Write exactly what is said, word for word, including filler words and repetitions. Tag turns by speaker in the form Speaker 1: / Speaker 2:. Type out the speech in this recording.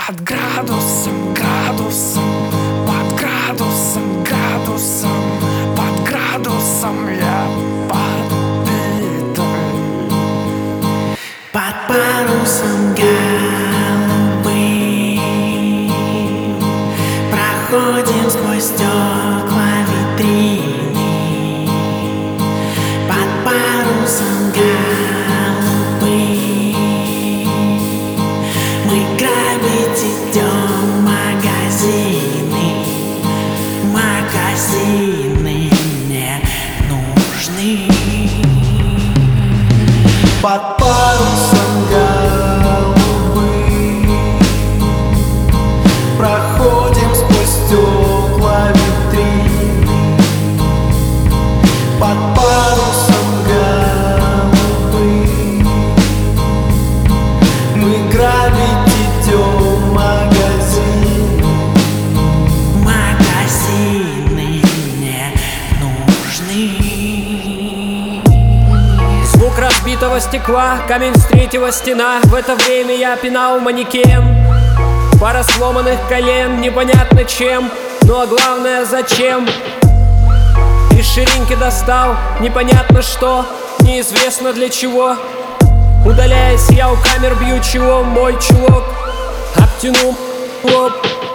Speaker 1: Под градусом, градусом, под градусом, градусом, под градусом я подбитый.
Speaker 2: Под парусом голубым проходим сквозь стекла витрины. Под парусом голубым мы грабить идем магазины. Магазины не нужны.
Speaker 3: Под парусом голубым проходим сквозь стекла витрины. Под парусом голубым мы грабить идем магазины.
Speaker 2: Магазины не нужны.
Speaker 4: Звук разбитого стекла, камень с третьего стена. В это время я пинал манекен. Пара сломанных колен, непонятно чем, ну а главное зачем. Из ширинки достал, непонятно что, неизвестно для чего. Удаляясь, я у камер бью чего, мой чулок обтянул лоб.